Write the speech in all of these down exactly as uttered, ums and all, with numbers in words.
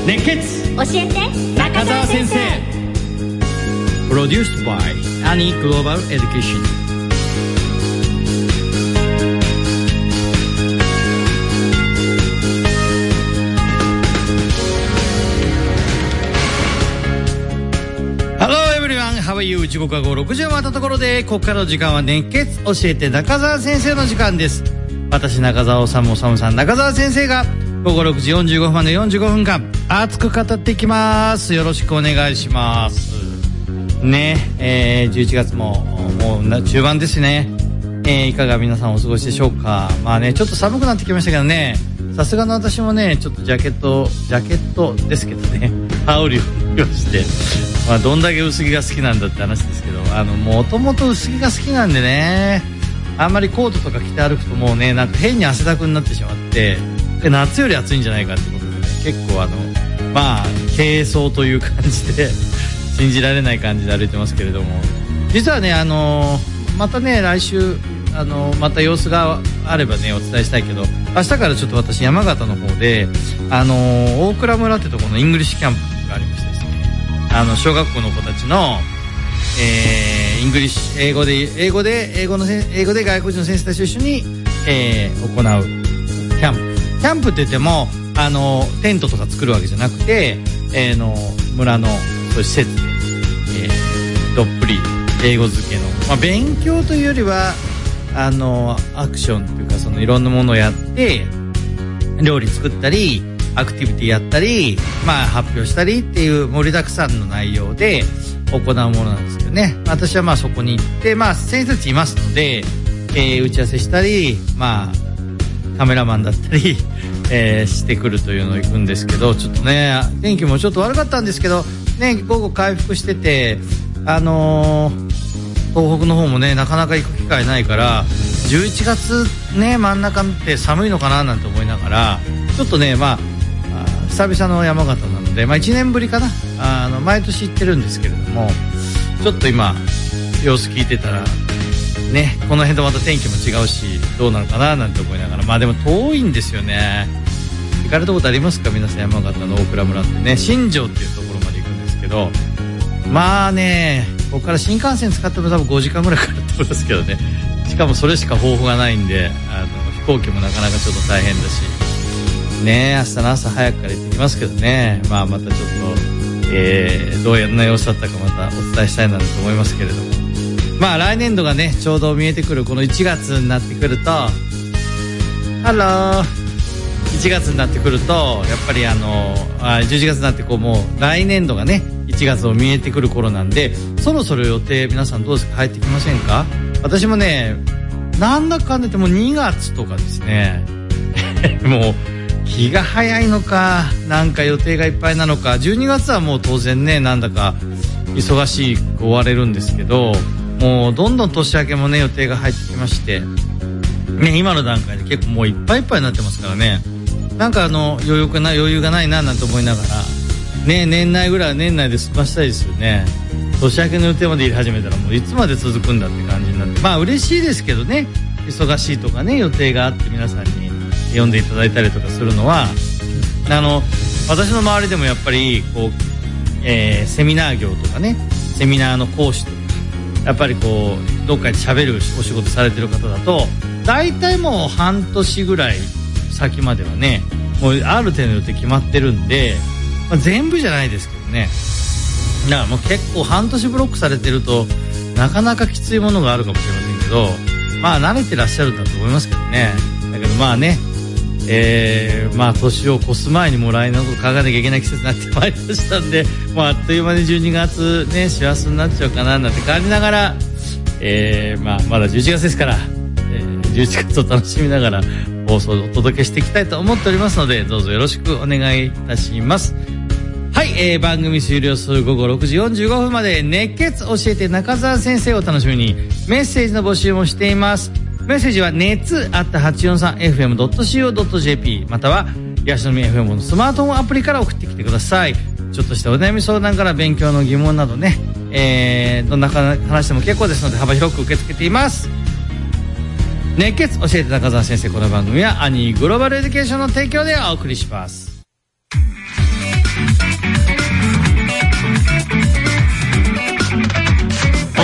熱血教えて中澤先生。 プロデュース by アニーグローバルエデュケーション。Hello everyone, how are you? 時刻は午後ろくじを回ったところで、ここからの時間は熱血教えて中澤先生の時間です。私中澤治治さん、中澤先生が午後ろくじよんじゅうごふんまでよんじゅうごふんかん熱く語っていきます。よろしくお願いしますね。えー、じゅういちがつももう中盤ですね。えー、いかが皆さんお過ごしでしょうか。まあね、ちょっと寒くなってきましたけどね、さすがの私もね、ちょっとジャケットジャケットですけどね、羽織を用意して、まあ、どんだけ薄着が好きなんだって話ですけど、あのもともと薄着が好きなんでね、あんまりコートとか着て歩くともうね、なんか変に汗だくになってしまって、で夏より暑いんじゃないかってことでね、結構あのまあ軽装という感じで信じられない感じで歩いてますけれども、実はね、あのまたね来週あのまた様子があればねお伝えしたいけど、明日からちょっと私山形の方であの大倉村ってところのイングリッシュキャンプがありましてですね、あの小学校の子たちのえー、イングリッシュ英語で英語で英語の英語で外国人の先生たちと一緒に、えー、行うキャンプ。キャンプって言ってもあのテントとか作るわけじゃなくて、えー、の村のそういう施設で、えー、どっぷり英語漬けの、まあ、勉強というよりはあのアクションというか、そのいろんなものをやって料理作ったりアクティビティやったり、まあ、発表したりっていう盛りだくさんの内容で行うものなんですけどね。私はまあそこに行って、まあ、先生たちいますので、えー、打ち合わせしたり、まあカメラマンだったり、えー、してくるというのを行くんですけど、ちょっとね天気もちょっと悪かったんですけどね、午後回復してて、あのー、東北の方もねなかなか行く機会ないから、じゅういちがつね真ん中って寒いのかななんて思いながら、ちょっとねまあ久々の山形なので、まあ、いちねんぶりかな、あの毎年行ってるんですけれども、ちょっと今様子聞いてたらね、この辺とまた天気も違うしどうなのかななんて思いながら、まあでも遠いんですよね。行かれたことありますか皆さん。山形の大倉村ってね、新庄っていうところまで行くんですけど、まあねここから新幹線使っても多分ごじかんぐらいかかると思いますけどね、しかもそれしか方法がないんで、あの飛行機もなかなかちょっと大変だしね、明日の朝早くから行ってきますけどね、まあまたちょっと、えー、どういう様子だったかまたお伝えしたいなと思いますけれども、まあ来年度がねちょうど見えてくるこのいちがつになってくると、ハローいちがつになってくるとやっぱりあのあじゅういちがつになってこうもう来年度がねいちがつを見えてくる頃なんで、そろそろ予定皆さんどうですか、入ってきませんか。私もねなんだかんだ言ってもにがつとかですねもう気が早いのかなんか予定がいっぱいなのか、じゅうにがつはもう当然ねなんだか忙しく終われるんですけど、もうどんどん年明けもね予定が入ってきまして、ね、今の段階で結構もういっぱいいっぱいになってますからね、なんかあの余裕がない余裕がないななんて思いながらね、年内ぐらいは年内で済ましたいですよね。年明けの予定まで入れ始めたらもういつまで続くんだって感じになって、まあ嬉しいですけどね、忙しいとかね予定があって皆さんに読んでいただいたりとかするのは、あの私の周りでもやっぱりこう、えー、セミナー業とかね、セミナーの講師とかやっぱりこうどっかで喋るお仕事されてる方だと大体もう半年ぐらい先まではねもうある程度予定決まってるんで、まあ、全部じゃないですけどね、だからもう結構半年ブロックされてるとなかなかきついものがあるかもしれませんけど、まあ慣れてらっしゃるんだと思いますけどね。だけどまあね、えー、まあ年を越す前にもう来年のこと考えなきゃいけない季節になってまいりましたんで、もうあっという間にじゅうにがつね幸せになっちゃうかななんて感じながら、えー、まあまだじゅういちがつですから、えー、じゅういちがつを楽しみながら放送をお届けしていきたいと思っておりますので、どうぞよろしくお願いいたします。はい、えー、番組終了する午後ろくじよんじゅうごふんまで熱血教えて中澤先生を楽しみにメッセージの募集もしています。メッセージは熱アット はちよんさんエフエムドットシーオードットジェーピー またはヤシの実 エフエム のスマートフォンアプリから送ってきてください。ちょっとしたお悩み相談から勉強の疑問などね、えー、どんな話でも結構ですので幅広く受け付けています。熱血教えて中澤先生、この番組はアニーグローバルエデュケーションの提供でお送りします。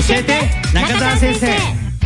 えて中澤先生。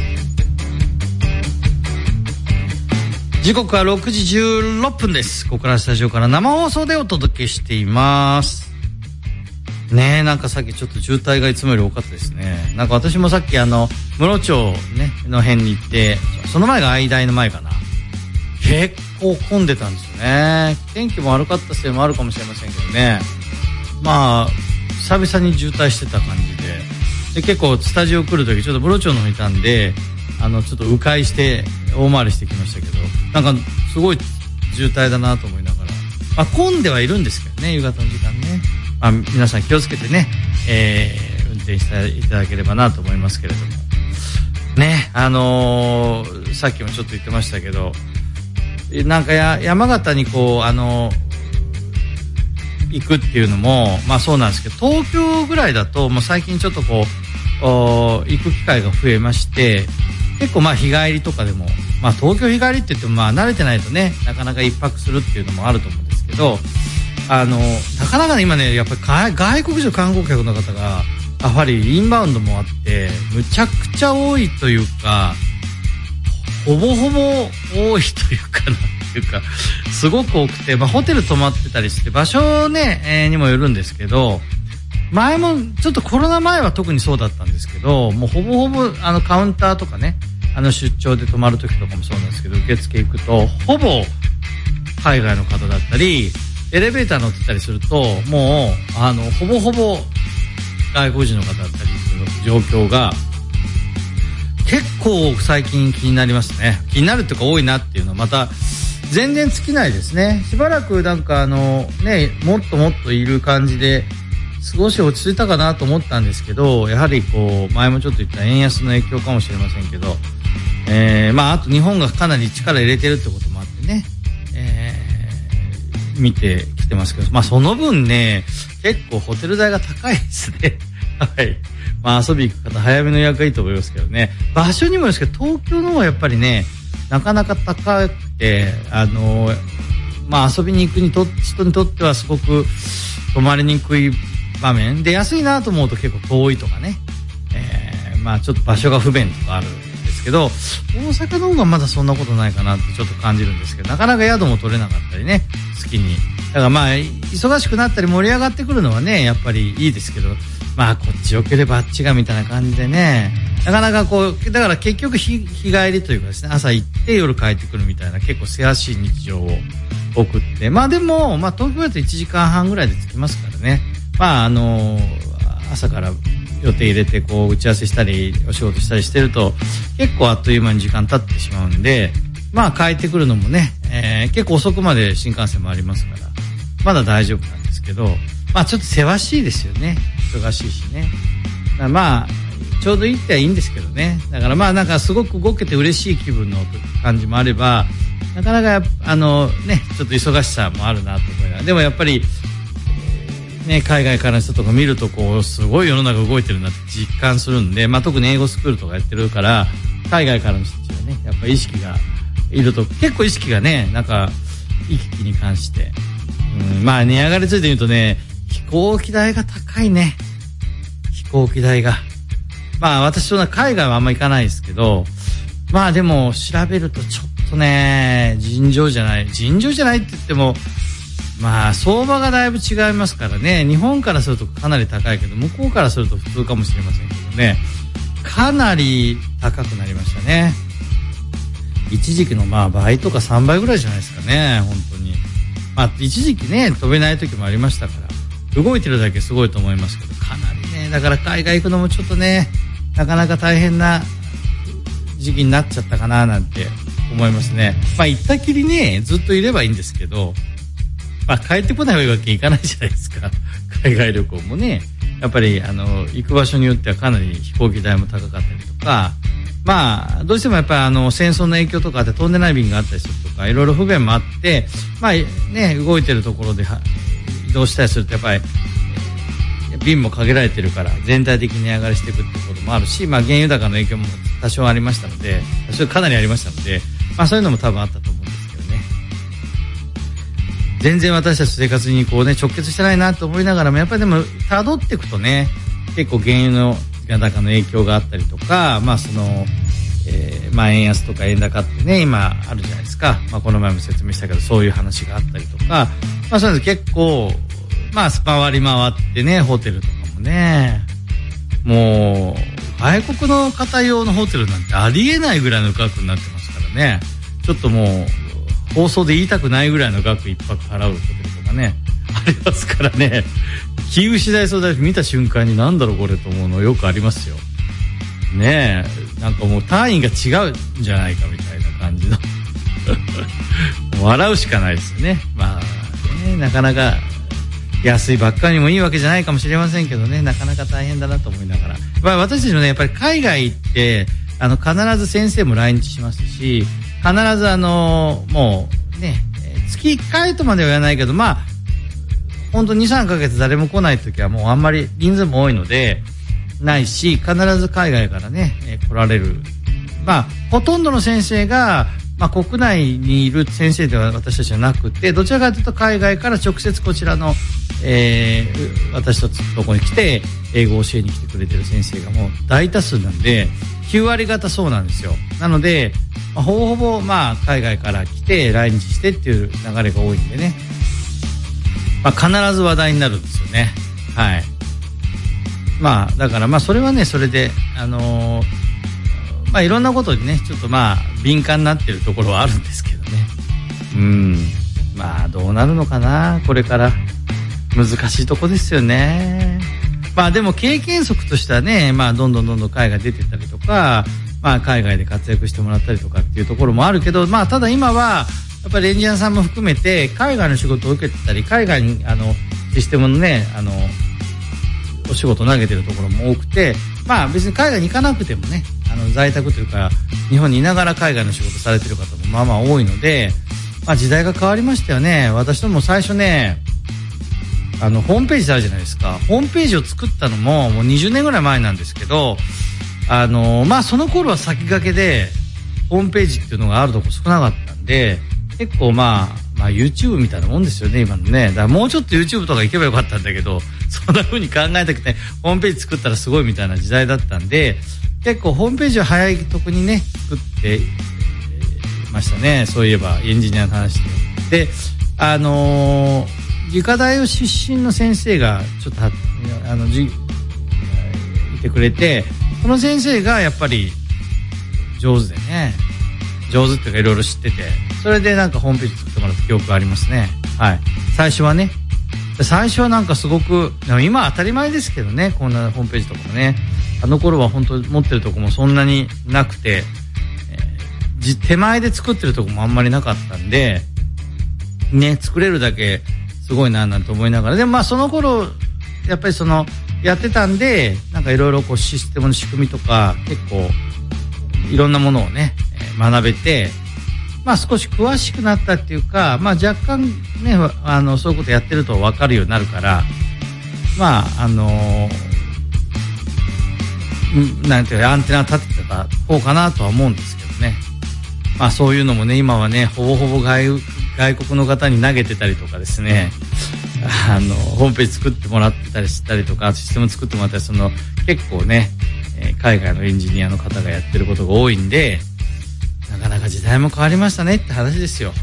時刻はろくじじゅうろっぷんです。ここからスタジオから生放送でお届けしていますね。え、なんかさっきちょっと渋滞がいつもより多かったですね。なんか私もさっきあの室町、ね、の辺に行って、その前が愛大の前かな、結構混んでたんですよね。天気も悪かったせいもあるかもしれませんけどね、まあ久々に渋滞してた感じで、で結構スタジオ来るときちょっと室町の方にいたんで、あのちょっと迂回して大回りしてきましたけど、なんかすごい渋滞だなと思いながら、まあ、混んではいるんですけどね、夕方の時間ね、まあ、皆さん気をつけてね、えー、運転していただければなと思いますけれどもね。あのー、さっきもちょっと言ってましたけど、なんかや山形にこうあのー、行くっていうのもまあそうなんですけど、東京ぐらいだともう最近ちょっとこう行く機会が増えまして、結構まあ日帰りとかでも、まあ東京日帰りって言ってもまあ慣れてないとね、なかなか一泊するっていうのもあると思うんですけど、あのなかなかね今ねやっぱり外国人観光客の方がやはりインバウンドもあってむちゃくちゃ多いというか、ほぼほぼ多いというかなんていうかすごく多くて、まあホテル泊まってたりして場所ね、えー、にもよるんですけど、前もちょっとコロナ前は特にそうだったんですけど、もうほぼほぼあのカウンターとかね、あの出張で泊まる時とかもそうなんですけど、受付行くとほぼ海外の方だったり、エレベーター乗ってたりするともうあのほぼほぼ外国人の方だったりする状況が結構最近気になりますね。気になるっていうか多いなっていうのはまた全然尽きないですね。しばらくなんかあのねもっともっといる感じで少し落ち着いたかなと思ったんですけど、やはりこう前もちょっと言った円安の影響かもしれませんけど、えー、まああと日本がかなり力入れてるってこともあってね、えー、見てきてますけど、まあその分ね結構ホテル代が高いですねはい、まあ遊び行く方早めの予約がいいと思いますけどね。場所にもですけど東京の方はやっぱりねなかなか高くて、あのまあ遊びに行くにと人にとってはすごく泊まりにくい場面で、安いなと思うと結構遠いとかね、えー、まあちょっと場所が不便とかあるんですけど、大阪の方がまだそんなことないかなってちょっと感じるんですけど、なかなか宿も取れなかったりね、好きにだからまあ忙しくなったり盛り上がってくるのはねやっぱりいいですけど、まあこっち良ければあっちがみたいな感じでね、なかなかこうだから結局 日, 日帰りというかですね、朝行って夜帰ってくるみたいな結構せわしい日常を送って、まあでもまあ東京だといちじかんはんぐらいで着きますからね、まああの朝から予定入れてこう打ち合わせしたりお仕事したりしてると結構あっという間に時間経ってしまうんで、まあ帰ってくるのもね、えー、結構遅くまで新幹線もありますからまだ大丈夫なんですけど、まあちょっとせわしいですよね、忙しいしね。だからまあちょうどいいってはいいんですけどね。だからまあなんかすごく動けて嬉しい気分の感じもあれば、なかなかあのねちょっと忙しさもあるなと思いながら、でもやっぱりね海外からの人とか見るとこうすごい世の中動いてるなって実感するんで、まあ特に英語スクールとかやってるから海外からの人たちはねやっぱ意識がいると結構意識がねなんか行き来に関して、うん、まあ値上がりについて言うとね飛行機代が高いね。飛行機代がまあ私そんな海外はあんま行かないですけど、まあでも調べるとちょっとね尋常じゃない尋常じゃないって言ってもまあ相場がだいぶ違いますからね。日本からするとかなり高いけど向こうからすると普通かもしれませんけどね、かなり高くなりましたね。一時期のまあ倍とかさんばいぐらいじゃないですかね本当に。まあ一時期ね飛べない時もありましたから動いてるだけすごいと思いますけど、かなりねだから海外行くのもちょっとねなかなか大変な時期になっちゃったかななんて思いますね。まあ行ったきりねずっといればいいんですけど、まあ帰ってこないわけにいかないじゃないですか海外旅行もねやっぱりあの行く場所によってはかなり飛行機代も高かったりとか、まあどうしてもやっぱりあの戦争の影響とかで飛んでない便があったりするとかいろいろ不便もあって、まあね動いてるところで移動したりするとやっぱり便も限られてるから全体的に値上がりしていくってこともあるし、まあ原油高の影響も多少ありましたので多少かなりありましたので、まあそういうのも多分あったと思うんですけどね。全然私たち生活にこうね直結してないなと思いながらもやっぱりでも辿っていくとね結構原油の円高の影響があったりとか、まあその、えー、まあ円安とか円高ってね、今あるじゃないですか。まあこの前も説明したけど、そういう話があったりとか、まあそういうの結構、まあ回り回ってね、ホテルとかもね、もう、外国の方用のホテルなんてありえないぐらいの額になってますからね。ちょっともう、放送で言いたくないぐらいの額一泊払うホテルとかね、ありますからね。気失いそうだし、見た瞬間になんだろうこれと思うのよくありますよ。ねえ、なんかもう単位が違うんじゃないかみたいな感じの。笑うしかないですよね。まあ、ね、なかなか、安いばっかりにもいいわけじゃないかもしれませんけどね、なかなか大変だなと思いながら。まあ私たちもね、やっぱり海外行って、あの、必ず先生も来日しますし、必ずあの、もうね、月いっかいとまでは言わないけど、まあ、ほんとに、さんかげつ誰も来ないときはもうあんまり人数も多いので、ないし、必ず海外からね、えー、来られる。まあ、ほとんどの先生が、まあ、国内にいる先生では私たちはなくて、どちらかというと海外から直接こちらの、えー、私たちのところに来て、英語を教えに来てくれてる先生がもう大多数なんで、きゅうわり方そうなんですよ。なので、まあ、ほぼほぼ、まあ、海外から来て、来日してっていう流れが多いんでね。まあ、必ず話題になるんですよね。はい。まあ、だからまあ、それはね、それで、あのー、まあ、いろんなことにね、ちょっとまあ、敏感になってるところはあるんですけどね。うん。まあ、どうなるのかな、これから。難しいとこですよね。まあ、でも経験則としてはね、まあ、どんどんどんどん海外出てったりとか、まあ、海外で活躍してもらったりとかっていうところもあるけど、まあ、ただ今は、やっぱりエンジニアさんも含めて、海外の仕事を受けてたり、海外に、あの、システムのね、あの、お仕事投げてるところも多くて、まあ別に海外に行かなくてもね、あの在宅というか日本にいながら海外の仕事されてる方もまあまあ多いので、まあ時代が変わりましたよね。私ども最初ね、あのホームページあるじゃないですか。ホームページを作ったのももうにじゅうねんぐらい前なんですけど、あのまあその頃は先駆けでホームページっていうのがあるとこ少なかったんで、結構まあまあ YouTube みたいなもんですよね今のね。だからもうちょっと YouTube とか行けばよかったんだけど、そんな風に考えなくてホームページ作ったらすごいみたいな時代だったんで、結構ホームページを早いとこにね作ってましたね。そういえばエンジニアの話で、であのー、理科大出身の先生がちょっとあのじいてくれて、その先生がやっぱり上手でね、上手っていうかいろいろ知ってて、それでなんかホームページ作ってもらった記憶がありますね。はい。最初はね。最初はなんかすごく、今は当たり前ですけどね、こんなホームページとかもね。あの頃は本当持ってるとこもそんなになくて、えー、手前で作ってるとこもあんまりなかったんで、ね、作れるだけすごいななんて思いながら、でもまあその頃、やっぱりその、やってたんで、なんかいろいろこうシステムの仕組みとか、結構、いろんなものをね、学べて、まあ少し詳しくなったっていうか、まあ若干ね、あの、そういうことやってると分かるようになるから、まあ、あのー、なんていうか、アンテナ立ててた方かなとは思うんですけどね。まあそういうのもね、今はね、ほぼほぼ外、外国の方に投げてたりとかですね、あの、ホームページ作ってもらってたりしたりとか、システム作ってもらったり、その、結構ね、えー、海外のエンジニアの方がやってることが多いんで、なかなか時代も変わりましたねって話ですよ。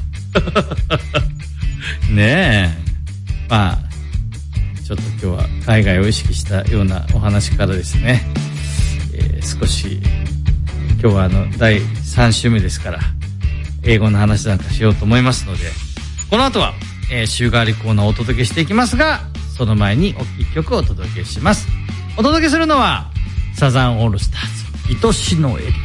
ねえ。まあ、ちょっと今日は海外を意識したようなお話からですね、えー、少し、今日はあの、だいさん週目ですから、英語の話なんかしようと思いますので、この後は、えー、週替わりコーナーをお届けしていきますが、その前に一曲お届けします。お届けするのは、サザンオールスターズ、愛しのエリ。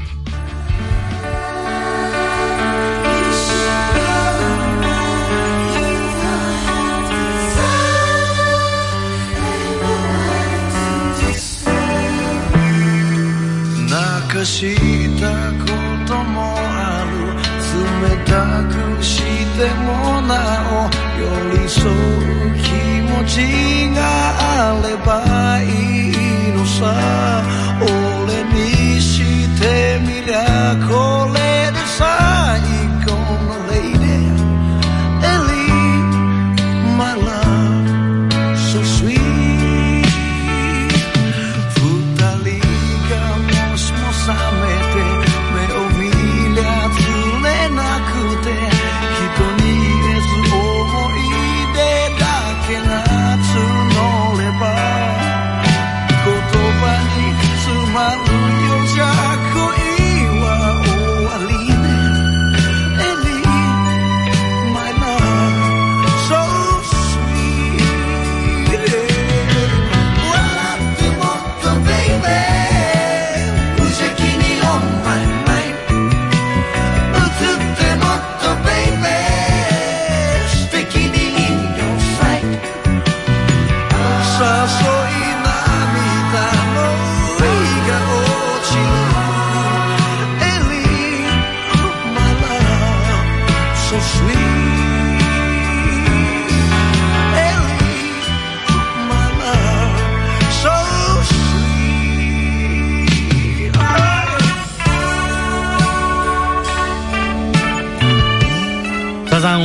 泣かしたこともある、冷たくしてもなお寄り添う気持ちがあればいいのさ。俺にしてみりゃこれで最高のレイディエリー My love so sweet。 二人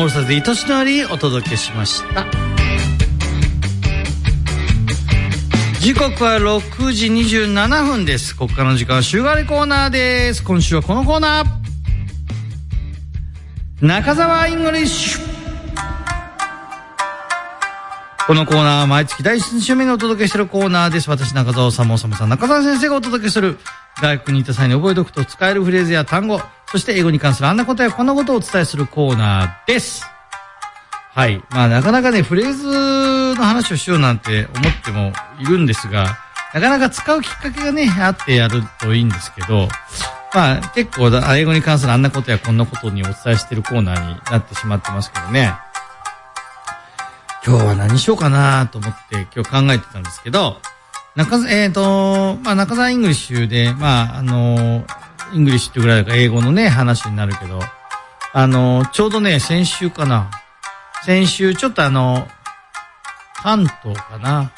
ールサーズで愛しのよりお届けしました。時刻はろくじにじゅうななふんです。ここからの時間は週替わりコーナーです。今週はこのコーナー、中澤イングリッシュ。このコーナーは毎月だいいち週目にお届けしているコーナーです。私中澤さんもおさむさん中澤先生がお届けする外国に行った際に覚えておくと使えるフレーズや単語、そして英語に関するあんなことやこんなことをお伝えするコーナーです。はい。まあなかなかね、フレーズの話をしようなんて思ってもいるんですが、なかなか使うきっかけがね、あってやるといいんですけど、まあ結構英語に関するあんなことやこんなことにお伝えしているコーナーになってしまってますけどね。今日は何しようかなと思って今日考えてたんですけど、中、えっと、まあ中澤イングリッシュで、まああの、イングリッシュってぐらいだから英語のね、話になるけど、あの、ちょうどね、先週かな。先週、ちょっとあの、関東かな。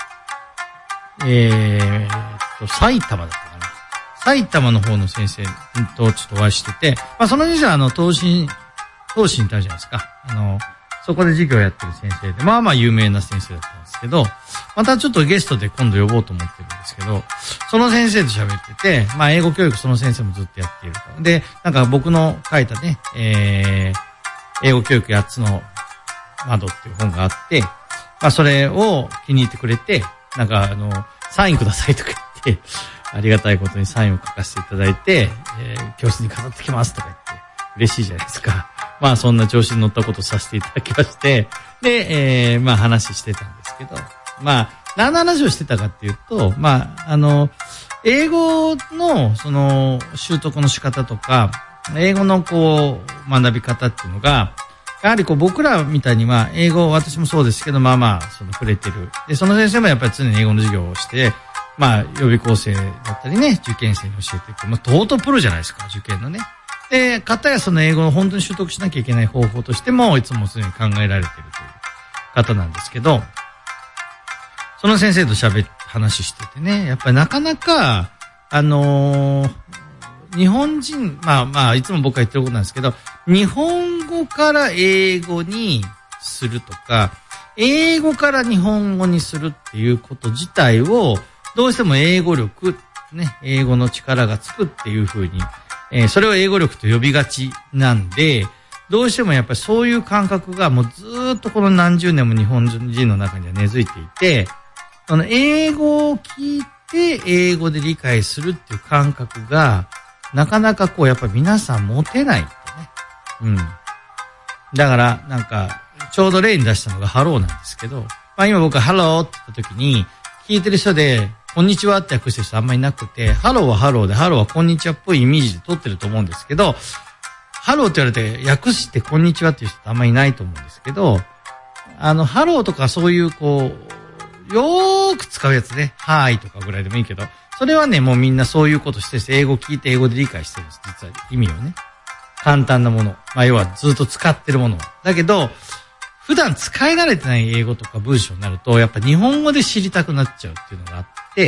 えーと、埼玉だったかな。埼玉の方の先生とちょっとお会いしてて、まあその先生はあの、東進、東進ってあるじゃないですか。あの、そこで授業やってる先生で、まあまあ有名な先生だったんですけど、またちょっとゲストで今度呼ぼうと思ってるんですけど、その先生と喋ってて、まあ英語教育その先生もずっとやっていると。で、なんか僕の書いたね、えー、英語教育やっつの窓っていう本があって、まあそれを気に入ってくれて、なんかあの、サインくださいとか言って、ありがたいことにサインを書かせていただいて、えー、教室に飾ってきますとか言って、嬉しいじゃないですか。まあそんな調子に乗ったことをさせていただきまして、で、えー、まあ話してたんですけど、まあ何の話をしてたかっていうと、まああの、英語のその習得の仕方とか、英語のこう学び方っていうのが、やはりこう僕らみたいには英語、私もそうですけど、まあまあその触れてる。で、その先生もやっぱり常に英語の授業をして、まあ予備校生だったりね、受験生に教えていく。まあトートプロじゃないですか、受験のね。で、方やその英語を本当に習得しなきゃいけない方法としても、いつも常に考えられているという方なんですけど、その先生と喋って話しててね、やっぱりなかなか、あのー、日本人、まあまあ、いつも僕が言ってることなんですけど、日本語から英語にするとか、英語から日本語にするっていうこと自体を、どうしても英語力、ね、英語の力がつくっていう風に、えー、それを英語力と呼びがちなんで、どうしてもやっぱりそういう感覚がもうずーっとこの何十年も日本人の中には根付いていて、その英語を聞いて英語で理解するっていう感覚が、なかなかこうやっぱり皆さん持てないってね。うん。だからなんか、ちょうど例に出したのがハローなんですけど、まあ今僕はハローって言った時に、聞いてる人で、こんにちはって訳してる人あんまりいなくて、ハローはハローで、ハローはこんにちはっぽいイメージで取ってると思うんですけど、ハローって言われて訳してこんにちはっていう人ってあんまりいないと思うんですけど、あの、ハローとかそういうこう、よーく使うやつね、はーいとかぐらいでもいいけど、それはね、もうみんなそういうことして英語聞いて英語で理解してるんです、実は意味をね。簡単なもの。まあ要はずっと使ってるもの。だけど、普段使い慣れてない英語とか文章になると、やっぱ日本語で知りたくなっちゃうっていうのがあって、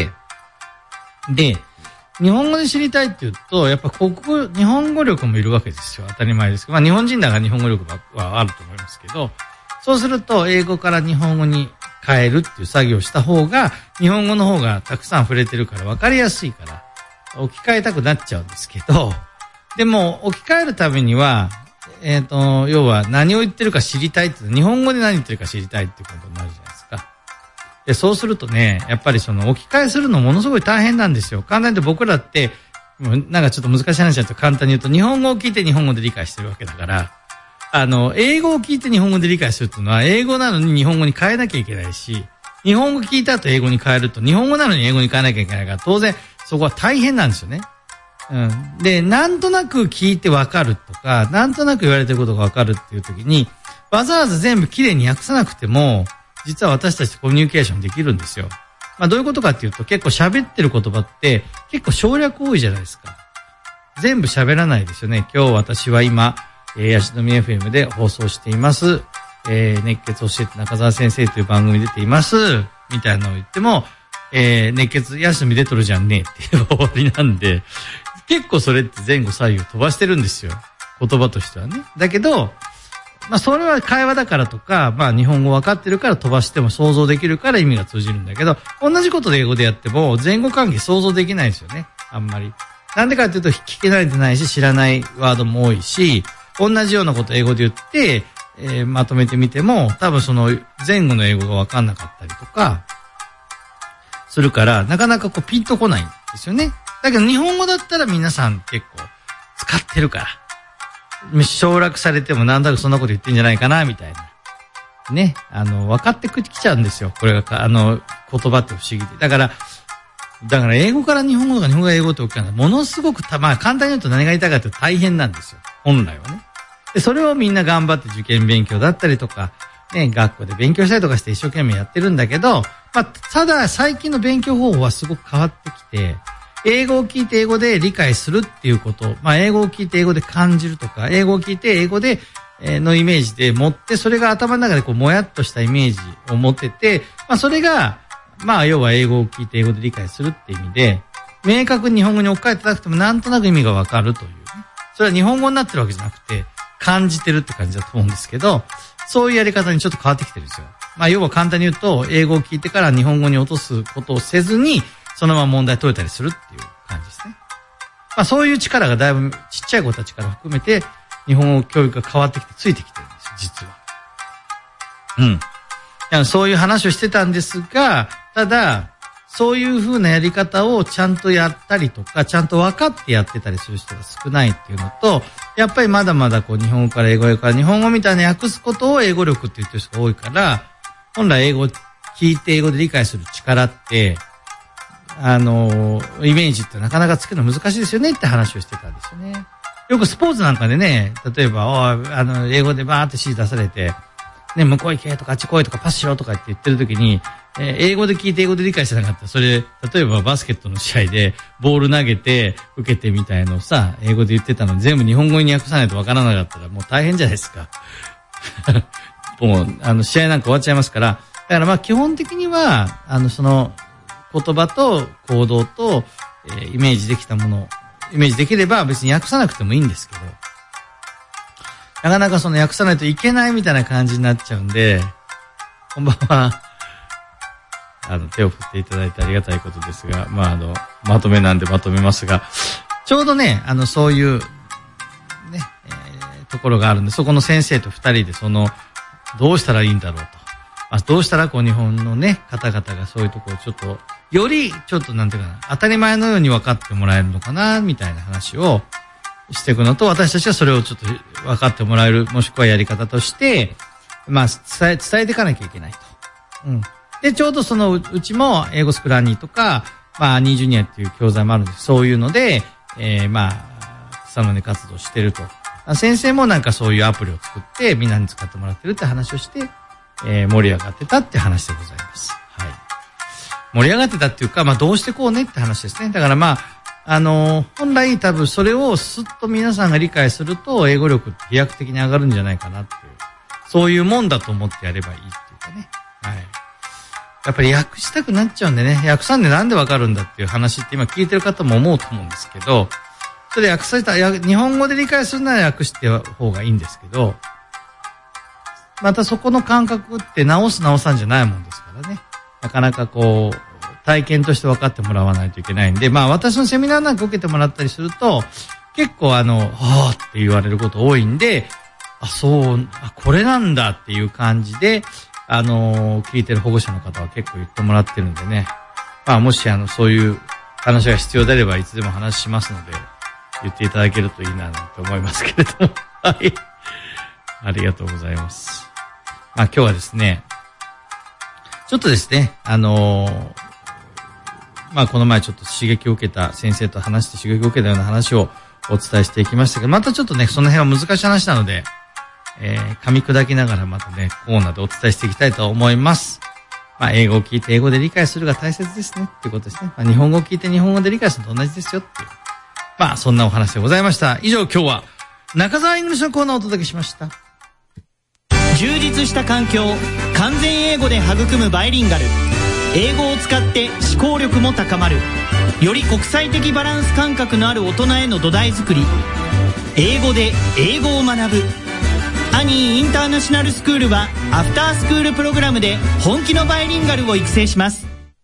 で、日本語で知りたいって言うと、やっぱ国語、日本語力もいるわけですよ。当たり前ですけど、まあ日本人だから日本語力はあると思いますけど、そうすると英語から日本語に変えるっていう作業をした方が、日本語の方がたくさん触れてるから分かりやすいから、置き換えたくなっちゃうんですけど、でも置き換えるためには、えっと、要は何を言ってるか知りたいって、日本語で何言ってるか知りたいっていうことになるじゃないですか。で、そうするとね、やっぱりその置き換えするのものすごい大変なんですよ。簡単に言うと僕らって、なんかちょっと難しい話だと簡単に言うと、日本語を聞いて日本語で理解してるわけだから、あの、英語を聞いて日本語で理解するっていうのは、英語なのに日本語に変えなきゃいけないし、日本語聞いた後英語に変えると、日本語なのに英語に変えなきゃいけないから、当然そこは大変なんですよね。うん。で、なんとなく聞いてわかるとか、なんとなく言われてることがわかるっていう時に、わざわざ全部きれいに訳さなくても、実は私たちとコミュニケーションできるんですよ。まあどういうことかっていうと、結構喋ってる言葉って結構省略多いじゃないですか。全部喋らないですよね。今日私は今、えー、ヤシの実 エフエム で放送しています。えー、熱血教えて中澤先生という番組出ています。みたいなのを言っても、えー、熱血、ヤシの実出とるじゃんねっていう終わりなんで、結構それって前後左右飛ばしてるんですよ。言葉としてはね。だけど、 まあそれは会話だからとか、まあ日本語分かってるから飛ばしても想像できるから意味が通じるんだけど、同じことで英語でやっても前後関係想像できないですよね。あんまり。なんでかっていうと聞き慣れてないし知らないワードも多いし、同じようなことを英語で言って、えー、まとめてみても多分その前後の英語が分かんなかったりとかするから、なかなかこうピンとこないんですよね。だけど日本語だったら皆さん結構使ってるから、省略されてもなんだかそんなこと言ってんじゃないかなみたいなね、あの分かってきちゃうんですよ。これがあの言葉って不思議で、だからだから英語から日本語とか日本語から英語って置き換えるのはものすごくたまあ簡単に言うと何が言いたいかというと大変なんですよ、本来はね。でそれをみんな頑張って受験勉強だったりとかね、学校で勉強したりとかして一生懸命やってるんだけど、まあただ最近の勉強方法はすごく変わってきて、英語を聞いて英語で理解するっていうこと、まあ英語を聞いて英語で感じるとか、英語を聞いて英語でのイメージで持って、それが頭の中でこうもやっとしたイメージを持ってて、まあそれがまあ要は英語を聞いて英語で理解するって意味で、明確に日本語に置き換えてなくてもなんとなく意味がわかるというね。それは日本語になってるわけじゃなくて感じてるって感じだと思うんですけど、そういうやり方にちょっと変わってきてるんですよ。まあ要は簡単に言うと、英語を聞いてから日本語に落とすことをせずにそのまま問題解いたりするっていう感じですね。まあそういう力がだいぶちっちゃい子たちから含めて日本語教育が変わってきてついてきてるんですよ、実は。うん。だからそういう話をしてたんですが、ただそういう風なやり方をちゃんとやったりとか、ちゃんと分かってやってたりする人が少ないっていうのと、やっぱりまだまだこう日本語から英語へから日本語みたいな訳すことを英語力って言ってる人が多いから、本来英語を聞いて英語で理解する力って、あの、イメージってなかなかつけるの難しいですよねって話をしてたんですよね。よくスポーツなんかでね、例えば、おあの、英語でバーって指示出されて、ね、向こう行けとかあっち来いとかパスしろとかって言ってる時に、えー、英語で聞いて英語で理解してなかったら、それ、例えばバスケットの試合でボール投げて受けてみたいのをさ、英語で言ってたのに全部日本語に訳さないとわからなかったらもう大変じゃないですか。もう、あの、試合なんか終わっちゃいますから、だからまあ基本的には、あの、その、言葉と行動と、えー、イメージできたもの、イメージできれば別に訳さなくてもいいんですけど、なかなかその訳さないといけないみたいな感じになっちゃうんで、こんばんは。あの、手を振っていただいてありがたいことですが、まああの、まとめなんでまとめますが、ちょうどね、あの、そういう、ね、えー、ところがあるんで、そこの先生と二人でその、どうしたらいいんだろうと。まあ、どうしたらこう日本のね、方々がそういうところをちょっと、よりちょっとなんていうかな、当たり前のように分かってもらえるのかな、みたいな話をしていくのと、私たちはそれをちょっと分かってもらえる、もしくはやり方として、まあ、伝え、伝えていかなきゃいけないと。うん。で、ちょうどそのうちも、英語スクラニーとか、まあ、アニージュニアっていう教材もあるんです。そういうので、えー、まあ、草の根活動してると。先生もなんかそういうアプリを作って、みんなに使ってもらってるって話をして、えー、盛り上がってたって話でございます。はい。盛り上がってたっていうか、まあ、どうしてこうねって話ですね。だからまあ、あのー、本来多分それをスッと皆さんが理解すると、英語力って飛躍的に上がるんじゃないかなっていう、そういうもんだと思ってやればいいっていうかね。はい。やっぱり訳したくなっちゃうんでね、訳さんでなんでわかるんだっていう話って今聞いてる方も思うと思うんですけど、それ訳された、日本語で理解するなら訳して方がいいんですけど、またそこの感覚って直す直さんじゃないもんですからね。なかなかこう、体験として分かってもらわないといけないんで、まあ私のセミナーなんか受けてもらったりすると、結構あの、はぁって言われること多いんで、あ、そう、あ、これなんだっていう感じで、あの、聞いてる保護者の方は結構言ってもらってるんでね。まあもしあの、そういう話が必要であればいつでも話しますので、言っていただけるといいなと思いますけれども。はい。ありがとうございます。まあ今日はですね、ちょっとですね、あのー、まあこの前ちょっと刺激を受けた先生と話して刺激を受けたような話をお伝えしていきましたけど、またちょっとね、その辺は難しい話なので、えー、噛み砕きながらまたね、コーナーでお伝えしていきたいと思います。まあ英語を聞いて英語で理解するが大切ですねっていうことですね。まあ日本語を聞いて日本語で理解するのと同じですよっていう。まあそんなお話でございました。以上今日は中澤イングリッシュのコーナーをお届けしました。 充実した環境、完全英語で育むバイリンガル。英語を使って思考力も高まる。より国際的バランス感覚のある大人への土台作り。英語で英語を学ぶ。 アニーインターナショナルスクールはアフタースクールプログラムで本気のバイリンガルを育成します。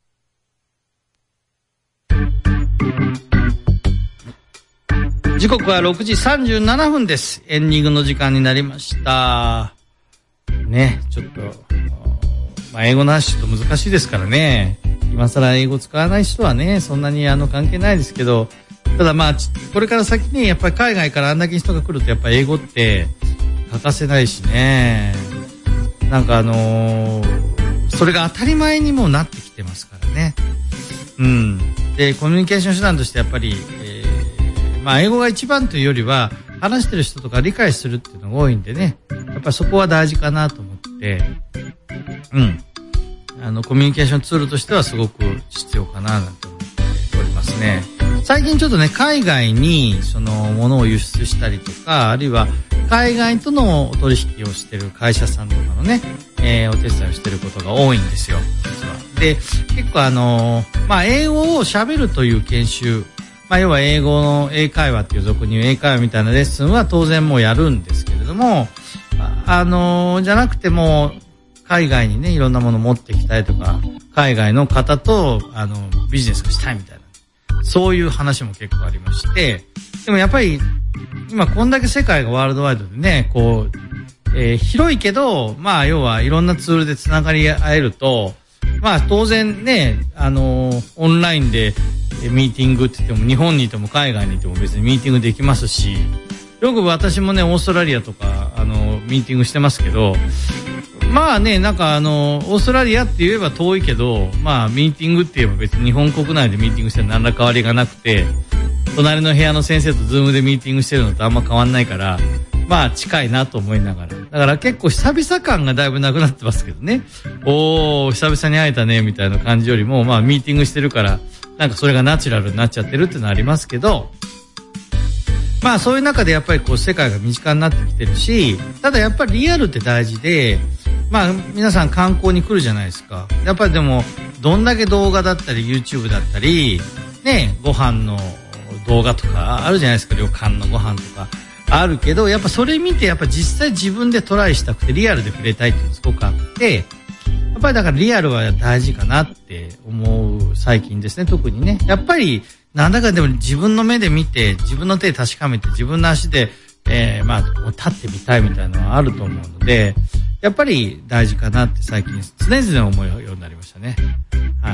時刻はろくじさんじゅうななふんです。エンディングの時間になりましたね。ちょっと、まあ、英語の話ちょっと難しいですからね。今更英語使わない人はねそんなにあの関係ないですけど、ただまあこれから先にやっぱり海外からあんだけ人が来るとやっぱり英語って欠かせないしね。なんかあのー、それが当たり前にもなってきてますからね。うんでコミュニケーション手段としてやっぱり、えー、まあ英語が一番というよりは話してる人とか理解するっていうのが多いんでね、やっぱりそこは大事かなと思ってうんあのコミュニケーションツールとしてはすごく必要かななんて思っておりますね。最近ちょっとね海外にそのものを輸出したりとか、あるいは海外とのお取引をしてる会社さんとかのね、えー、お手伝いをしてることが多いんですよ実は。で結構あのー、まあ英語を喋るという研修、まあ要は英語の英会話っていう俗に言う英会話みたいなレッスンは当然もうやるんですけれども、あのー、じゃなくても海外にねいろんなものを持ってきたいとか、海外の方とあのビジネスをしたいみたいな、そういう話も結構ありまして、でもやっぱり今こんだけ世界がワールドワイドでねこう、えー、広いけどまあ要はいろんなツールでつながり合えると、まあ当然ねあのー、オンラインでミーティングって言っても日本にいても海外にいても別にミーティングできますし、よく私もねオーストラリアとかあのミーティングしてますけど、まあねなんかあのオーストラリアって言えば遠いけど、まあミーティングって言えば別に日本国内でミーティングしても何ら変わりがなくて、隣の部屋の先生とズームでミーティングしてるのとあんま変わんないから、まあ近いなと思いながら、だから結構久々感がだいぶなくなってますけどね。おー久々に会えたねみたいな感じよりも、まあミーティングしてるからなんかそれがナチュラルになっちゃってるっていうのはありますけど、まあそういう中でやっぱりこう世界が身近になってきてるし、ただやっぱりリアルって大事で、まあ皆さん観光に来るじゃないですか。やっぱりでもどんだけ動画だったり YouTube だったりねご飯の動画とかあるじゃないですか、旅館のご飯とかあるけど、やっぱそれ見てやっぱ実際自分でトライしたくてリアルで触れたいっていうのがすごくあって、やっぱりだからリアルは大事かなって思う最近ですね。特にねやっぱりなんだかでも自分の目で見て自分の手で確かめて自分の足で、えー、まあ立ってみたいみたいなのはあると思うので、やっぱり大事かなって最近常々思うようになりましたね。はい。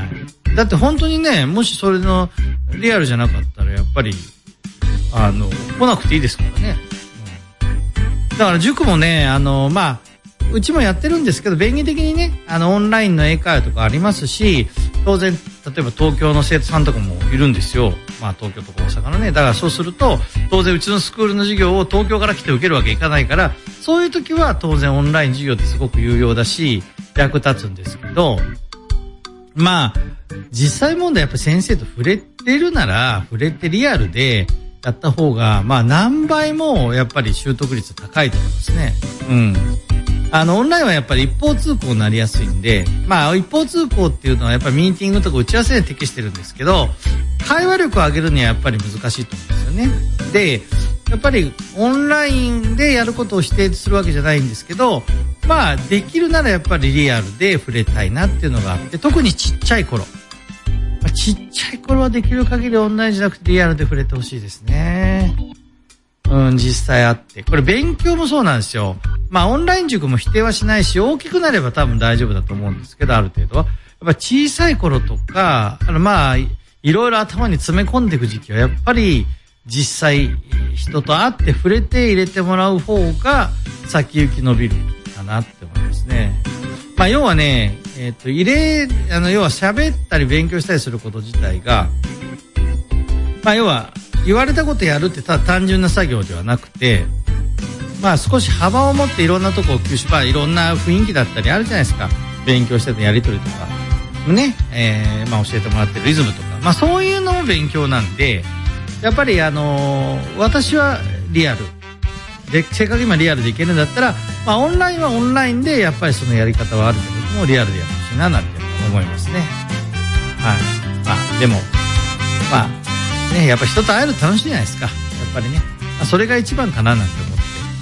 だって本当にねもしそれのリアルじゃなかったらやっぱりあの来なくていいですからね。うん、だから塾もねあのまあうちもやってるんですけど、便宜的にねあのオンラインの英会話とかありますし、当然例えば東京の生徒さんとかもいるんですよ。まあ東京とか大阪のね。だからそうすると当然うちのスクールの授業を東京から来て受けるわけいかないから、そういう時は当然オンライン授業ってすごく有用だし役立つんですけど、まあ実際問題やっぱ先生と触れてるなら触れてリアルでやった方がまあ何倍もやっぱり習得率高いと思いますね。うん。あのオンラインはやっぱり一方通行になりやすいんで、まあ一方通行っていうのはやっぱりミーティングとか打ち合わせに適してるんですけど、会話力を上げるにはやっぱり難しいと思うんですよね。でやっぱりオンラインでやることを否定するわけじゃないんですけど、まあできるならやっぱりリアルで触れたいなっていうのがあって、特にちっちゃい頃、まあ、ちっちゃい頃はできる限りオンラインじゃなくてリアルで触れてほしいですね。うん、実際あって、これ勉強もそうなんですよ。まあオンライン塾も否定はしないし、大きくなれば多分大丈夫だと思うんですけど、ある程度はやっぱ小さい頃とかあのまあいろいろ頭に詰め込んでいく時期はやっぱり実際人と会って触れて入れてもらう方が先行き伸びるかなって思いますね。まあ要はね、えっと入れあの要は喋ったり勉強したりすること自体が、まあ要は言われたことやるってただ単純な作業ではなくて、まあ少し幅を持っていろんなとこを吸収、まあいろんな雰囲気だったりあるじゃないですか。勉強しててやりとりとかね、えー、まあ教えてもらってるリズムとか、まあそういうのも勉強なんで、やっぱりあのー、私はリアルで、せっかく今リアルでいけるんだったら、まあオンラインはオンラインでやっぱりそのやり方はあるけどもリアルでやってほしいななんて思いますね。はい。まあでもまあね、やっぱ人と会えると楽しいじゃないですか。やっぱりね、まあ、それが一番かななんて思って、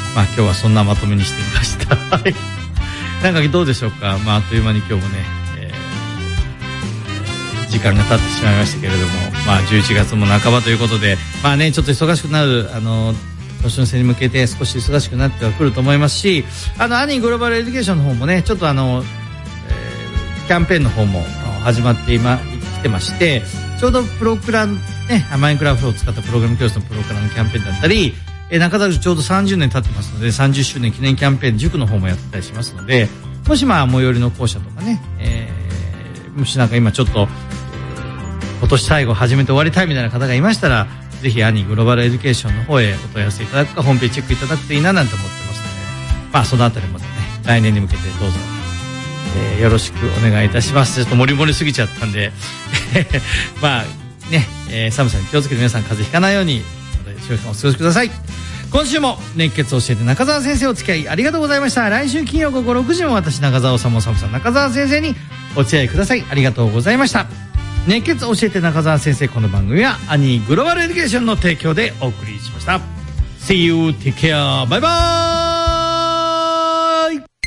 まあ今日はそんなまとめにしてみましたなんかどうでしょうか。まああっという間に今日もね、えー、時間が経ってしまいましたけれども、まあじゅういちがつも半ばということで、まあねちょっと忙しくなるあの年の瀬に向けて少し忙しくなってはくると思いますし、あのアニーグローバルエデュケーションの方もねちょっとあの、えー、キャンペーンの方も始まって今来てまして、ちょうどプロクラねマインクラフトを使ったプログラム教室のプロクラのキャンペーンだったり、えー、中田塾ちょうどさんじゅうねん経ってますのでさんじゅっしゅうねん記念キャンペーン塾の方もやってたりしますので、もしまあ最寄りの校舎とかね、えー、もしなんか今ちょっと今年最後始めて終わりたいみたいな方がいましたら、ぜひアニーグローバルエデュケーションの方へお問い合わせいただくかホームページチェックいただくといいななんて思ってますので、まあそのあたりもね来年に向けてどうぞ、えー、よろしくお願いいたします。ちょっとモリモリすぎちゃったんでまあね、えー、寒さに気をつけて皆さん風邪ひかないように週間お過ごしください。今週も熱血を教えて中澤先生お付き合いありがとうございました。来週金曜午後ろくじも私中澤さんもさんさん中澤先生にお付き合いください。ありがとうございました。熱血教えて中澤先生、この番組はアニーグローバルエデュケーションの提供でお送りしました。See you, take care, bye bye!